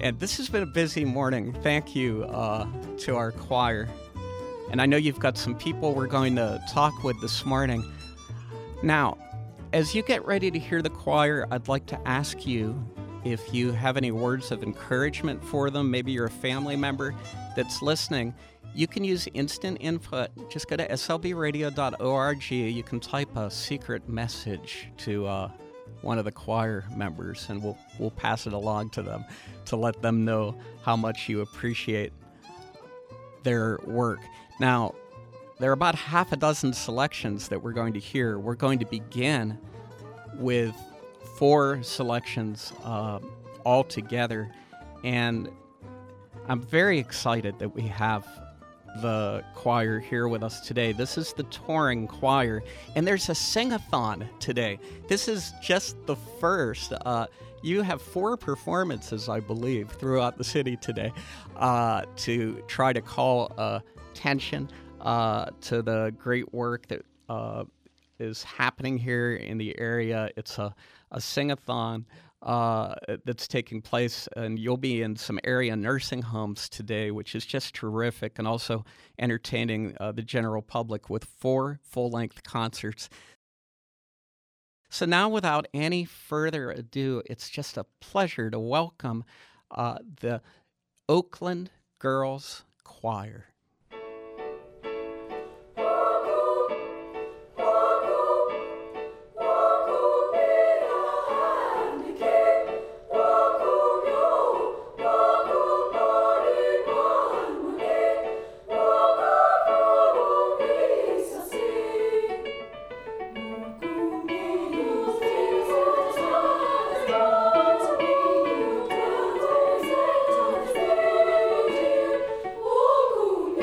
And this has been a busy morning. Thank you to our choir. And I know you've got some people we're going to talk with this morning. Now, as you get ready to hear the choir, I'd like to ask you if you have any words of encouragement for them. Maybe you're a family member that's listening. You can use instant input. Just go to slbradio.org. You can type a secret message to one of the choir members, and we'll pass it along to them to let them know how much you appreciate their work. Now, there are about half a dozen selections that we're going to hear. We're going to begin with 4 selections all together, and I'm very excited that we have the choir here with us today. This is the touring choir, and there's a sing-a-thon today. This is just the first. You have 4 performances, I believe, throughout the city today to try to call attention to the great work that is happening here in the area. It's a sing-a-thon that's taking place, and you'll be in some area nursing homes today, which is just terrific, and also entertaining the general public with 4 full-length concerts. So now, without any further ado, it's just a pleasure to welcome the Oakland Girls Choir. Oh,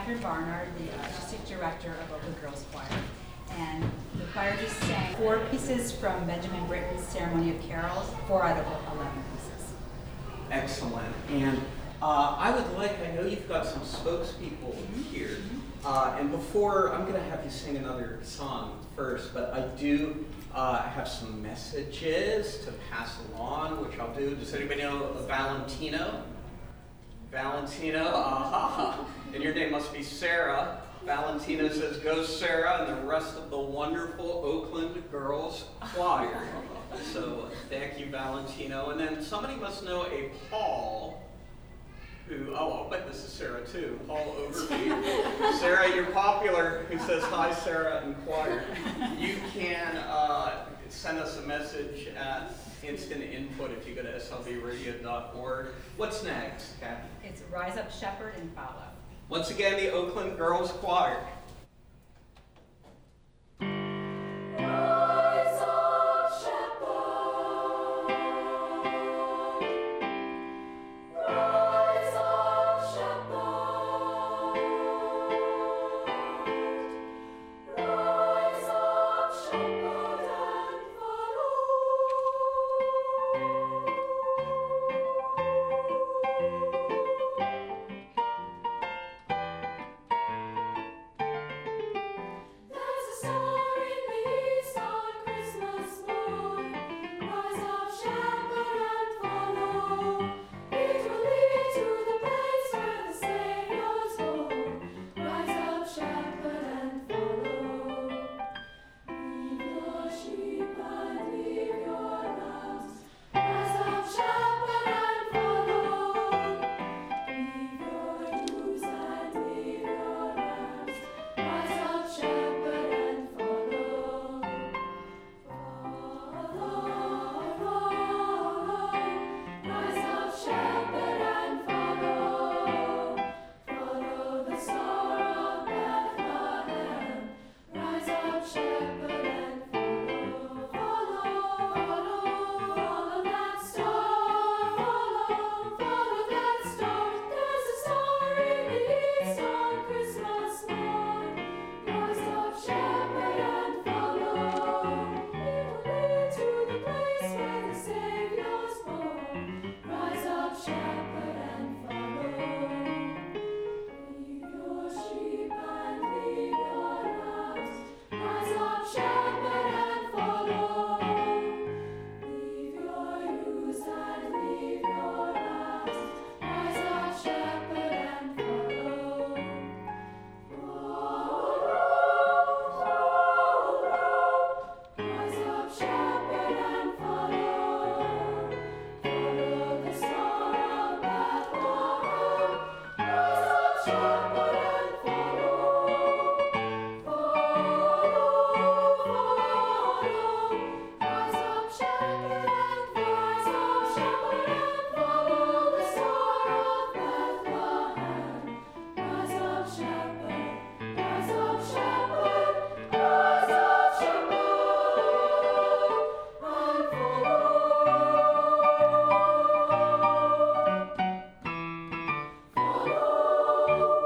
Catherine Barnard, the artistic director of Oakland Girls Choir. And the choir just sang 4 pieces from Benjamin Britten's Ceremony of Carols, 4 out of 11 pieces. Excellent. And I would like, I know you've got some spokespeople here. And before, I'm going to have you sing another song first, but I do have some messages to pass along, which I'll do. Does anybody know Valentino? Valentino, and your name must be Sarah. Valentino says, "Go Sarah," and the rest of the wonderful Oakland Girls Choir. So thank you, Valentino. And then somebody must know a Paul, who, I'll bet this is Sarah too, Paul Overby. Sarah, you're popular, who says, "Hi, Sarah," in choir. You can send us a message at Instant Input if you go to slbradio.org. What's next, Kathy? It's Rise Up, Shepherd, and Follow. Once again, the Oakland Girls Choir. Rise up, shepherd. Rise up, shepherd. Rise up, shepherd, and follow. There's a star in the east on Christmas morn. Rise up, shepherd, and follow. It will lead to the place where the Savior's born. Rise up, shepherd, and follow. Leave your sheep and leave your lambs. Rise up, shepherd, and follow. Leave your ewes and leave your lambs. Rise up, shepherd, and follow. Follow. Rise up, shepherd, and follow. Follow the star of Bethlehem. Rise up, shepherd, and follow. Follow that star. Follow that star. There's a star in the east on Christmas morn. Rise up, shepherd, and follow. It will lead to the place where the Savior's born. Rise up, shepherd, and follow. Leave your sheep and leave your lambs. Rise up, shepherd, and follow. Leave your ewes and leave your lambs. Rise up, shepherd, and follow. Rise up, shepherd, and follow. Follow the star of Bethlehem. Rise up, shepherd, and follow. Rise up, shepherd, and rise up, shepherd, and follow the star of Bethlehem. Rise up, shepherd, rise up, shepherd, rise up, shepherd, and follow.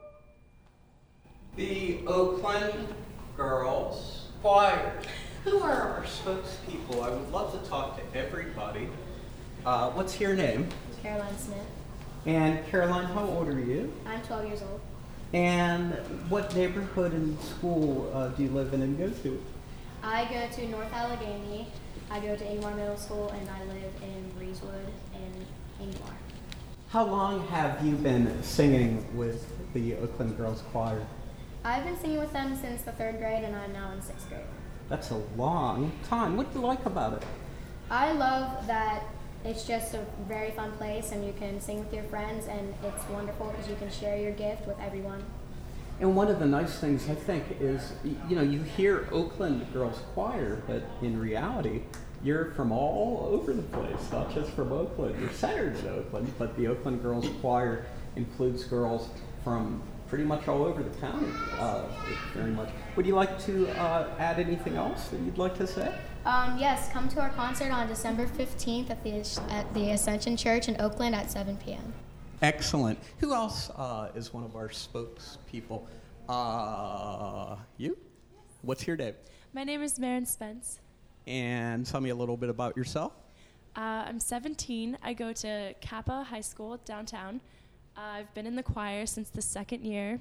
The Oakland Girls Choir. Who are our spokespeople? I would love to talk to everybody. What's your name? Caroline Smith. And Caroline, how old are you? I'm 12 years old. And what neighborhood and school do you live in and go to? I go to North Allegheny, I go to Ingmar Middle School, and I live in Breezewood in Ingmar. How long have you been singing with the Oakland Girls Choir? I've been singing with them since the 3rd grade, and I'm now in 6th grade. That's a long time. What do you like about it? I love that it's just a very fun place, and you can sing with your friends, and it's wonderful because you can share your gift with everyone. And one of the nice things I think is, you know, you hear Oakland Girls Choir, but in reality, you're from all over the place, not just from Oakland. You're centered in Oakland, but the Oakland Girls Choir includes girls from pretty much all over the county, very much. Would you like to add anything else that you'd like to say? Yes, come to our concert on December 15th at the Ascension Church in Oakland at 7 p.m. Excellent. Who else is one of our spokespeople? You? What's your name? My name is Marin Spence. And tell me a little bit about yourself. I'm 17. I go to Kappa High School downtown. I've been in the choir since the second year.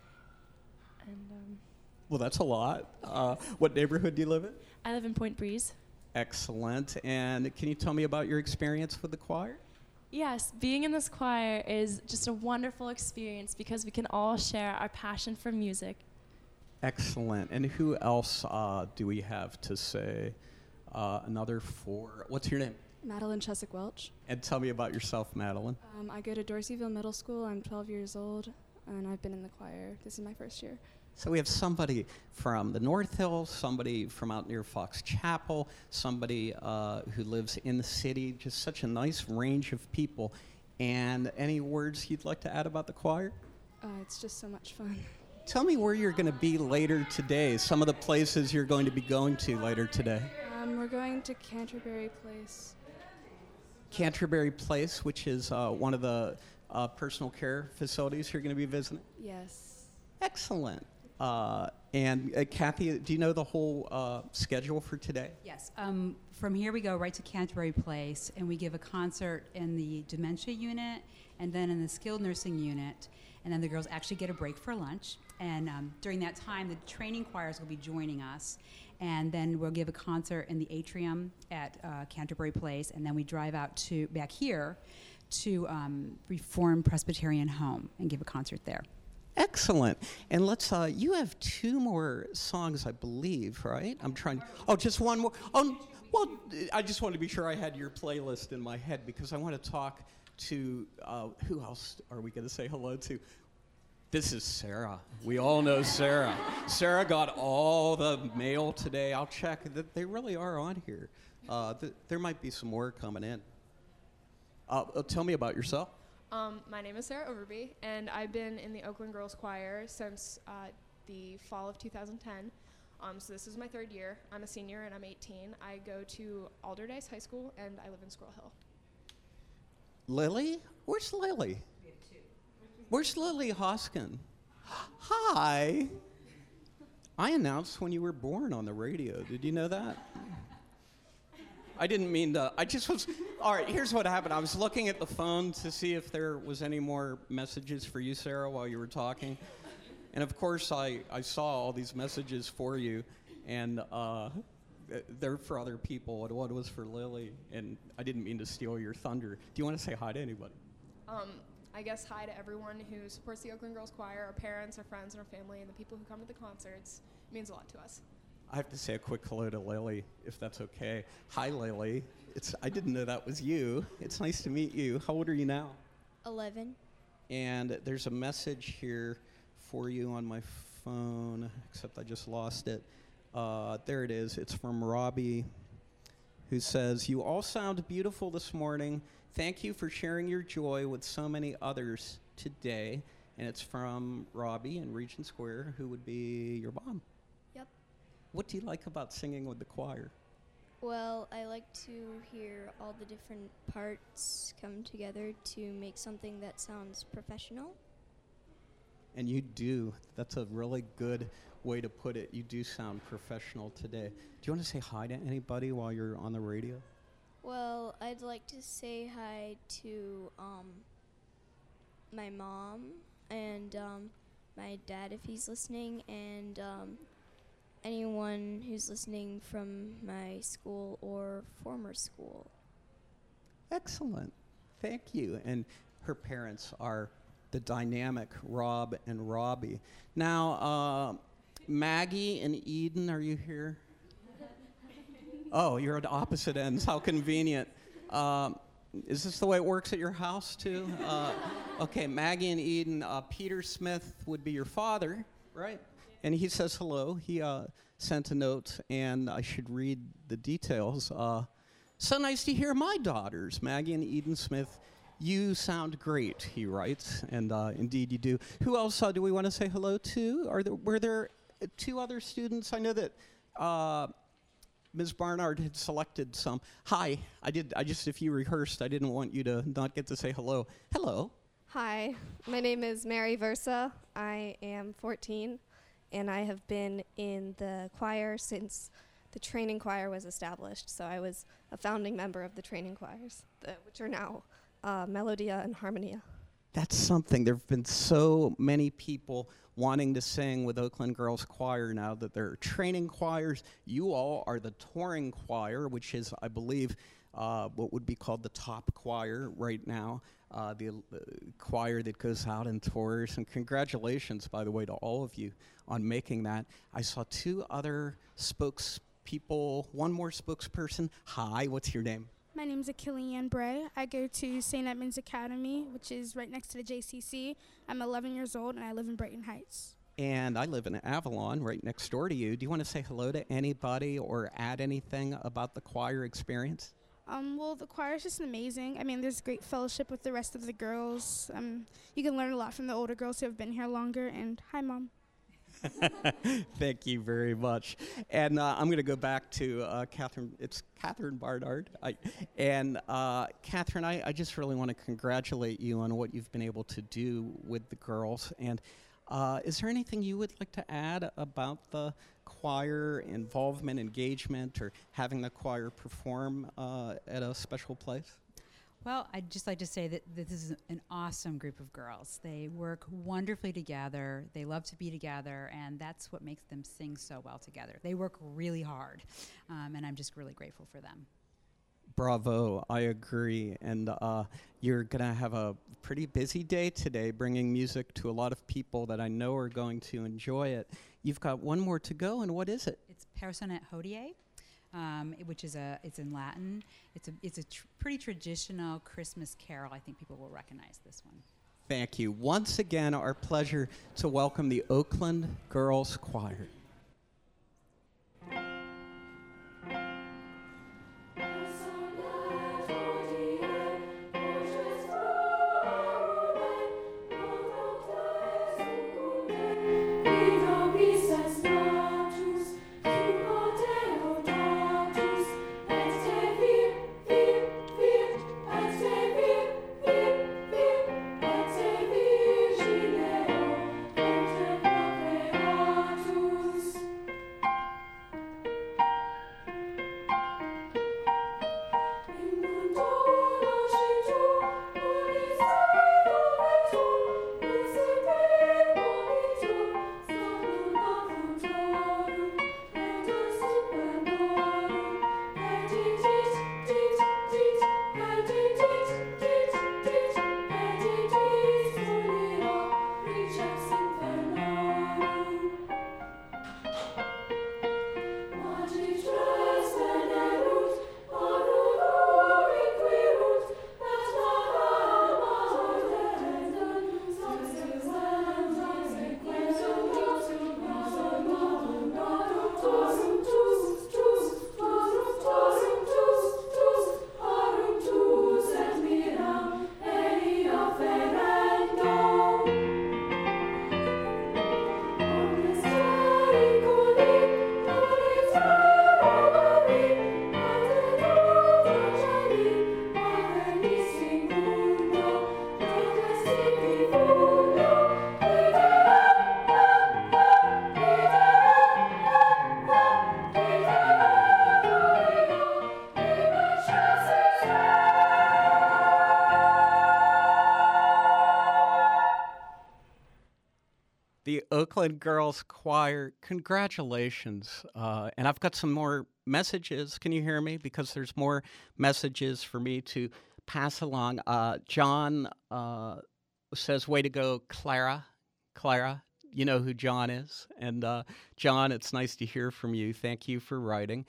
And Well, that's a lot. What neighborhood do you live in? I live in Point Breeze. Excellent. And can you tell me about your experience with the choir? Yes, being in this choir is just a wonderful experience because we can all share our passion for music. Excellent. And who else do we have to say? Another four. What's your name? Madeline Chesick Welch. And tell me about yourself, Madeline. I go to Dorseyville Middle School. I'm 12 years old, and I've been in the choir. This is my first year. So we have somebody from the North Hills, somebody from out near Fox Chapel, somebody who lives in the city, just such a nice range of people. And any words you'd like to add about the choir? It's just so much fun. Tell me where you're going to be later today, some of the places you're going to be going to later today. We're going to Canterbury Place. Canterbury Place, which is one of the personal care facilities you're going to be visiting? Yes. Excellent. And Kathy, do you know the whole schedule for today? Yes. From here we go right to Canterbury Place, and we give a concert in the dementia unit and then in the skilled nursing unit. And then the girls actually get a break for lunch. And during that time, the training choirs will be joining us. And then we'll give a concert in the atrium at Canterbury Place. And then we drive out to back here to Reformed Presbyterian Home and give a concert there. Excellent. And let's, you have two more songs, I believe, right? I'm trying, just one more. Oh, well, I just wanted to be sure I had your playlist in my head because I want to talk to, who else are we going to say hello to? This is Sarah. We all know Sarah. Sarah got all the mail today. I'll check. They really are on here. There might be some more coming in. Tell me about yourself. My name is Sarah Overby, and I've been in the Oakland Girls Choir since the fall of 2010. So this is my third year. I'm a senior, and I'm 18. I go to Alderdice High School, and I live in Squirrel Hill. Lily? Where's Lily? Where's Lily Hoskin? Hi. I announced when you were born on the radio. Did you know that? I didn't mean to. I just was. All right, here's what happened. I was looking at the phone to see if there was any more messages for you, Sarah, while you were talking. And of course, I saw all these messages for you, and they're for other people. And one was for Lily, and I didn't mean to steal your thunder. Do you want to say hi to anybody? I guess hi to everyone who supports the Oakland Girls Choir, our parents, our friends, and our family, and the people who come to the concerts. It means a lot to us. I have to say a quick hello to Lily, if that's okay. Hi, Lily. I didn't know that was you. It's nice to meet you. How old are you now? 11. And there's a message here for you on my phone, except I just lost it. There it is. It's from Robbie, who says, "You all sound beautiful this morning. Thank you for sharing your joy with so many others today." And it's from Robbie in Regent Square, who would be your mom. Yep. What do you like about singing with the choir? Well, I like to hear all the different parts come together to make something that sounds professional. And you do. That's a really good way to put it. You do sound professional today. Do you want to say hi to anybody while you're on the radio? Well, I'd like to say hi to my mom and my dad if he's listening, and anyone who's listening from my school or former school. Excellent. Thank you. And her parents are the dynamic Rob and Robbie. Now, Maggie and Eden, are you here? Oh, you're at opposite ends. How convenient. Is this the way it works at your house, too? Okay, Maggie and Eden. Peter Smith would be your father, right? And he says hello. He sent a note, and I should read the details. So nice to hear my daughters, Maggie and Eden Smith. You sound great, he writes, and indeed you do. Who else do we want to say hello to? Were there two other students? I know that Ms. Barnard had selected some. Hi, if you rehearsed, I didn't want you to not get to say hello. Hello. Hi, my name is Mary Versa. I am 14, and I have been in the choir since the training choir was established. So I was a founding member of the training choirs, which are now Melodia and Harmonia. That's something. There have been so many people wanting to sing with Oakland Girls Choir now that there are training choirs. You all are the touring choir, which is, I believe, what would be called the top choir right now, the choir that goes out and tours. And congratulations, by the way, to all of you on making that. I saw two other spokespeople, one more spokesperson. Hi, what's your name? My name is Achilleanne Bray. I go to St. Edmund's Academy, which is right next to the JCC. I'm 11 years old, and I live in Brighton Heights. And I live in Avalon, right next door to you. Do you want to say hello to anybody or add anything about the choir experience? Well, the choir is just amazing. I mean, there's great fellowship with the rest of the girls. You can learn a lot from the older girls who have been here longer. And hi, Mom. Thank you very much. And I'm going to go back to Catherine. It's Catherine Barnard. Catherine, I just really want to congratulate you on what you've been able to do with the girls. And is there anything you would like to add about the choir involvement, engagement, or having the choir perform at a special place? Well, I'd just like to say that this is an awesome group of girls. They work wonderfully together. They love to be together, and that's what makes them sing so well together. They work really hard, and I'm just really grateful for them. Bravo, I agree. And you're going to have a pretty busy day today bringing music to a lot of people that I know are going to enjoy it. You've got one more to go, and what is it? It's Personet Hodie, which is it's in Latin. It's a pretty traditional Christmas carol. I think people will recognize this one. Thank you. Once again, our pleasure to welcome the Oakland Girls Choir. The Oakland Girls Choir, congratulations. And I've got some more messages. Can you hear me? Because there's more messages for me to pass along. John says, way to go, Clara. Clara, you know who John is. And John, it's nice to hear from you. Thank you for writing.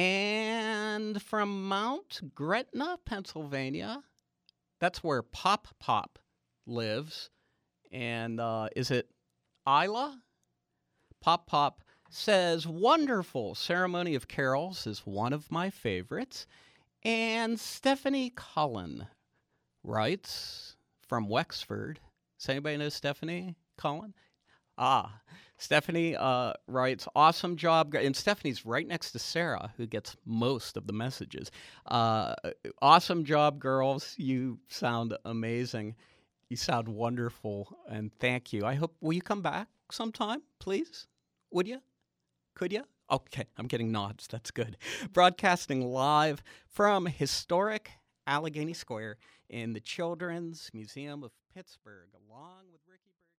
And from Mount Gretna, Pennsylvania, that's where Pop Pop lives. And is it Isla? Pop Pop says, wonderful. Ceremony of Carols is one of my favorites. And Stephanie Cullen writes from Wexford. Does anybody know Stephanie Cullen? Stephanie writes, awesome job. And Stephanie's right next to Sarah, who gets most of the messages. Awesome job, girls. You sound amazing. You sound wonderful, and thank you. I hope, will you come back sometime, please? Would you? Could you? Okay, I'm getting nods. That's good. Broadcasting live from historic Allegheny Square in the Children's Museum of Pittsburgh, along with Ricky Bird.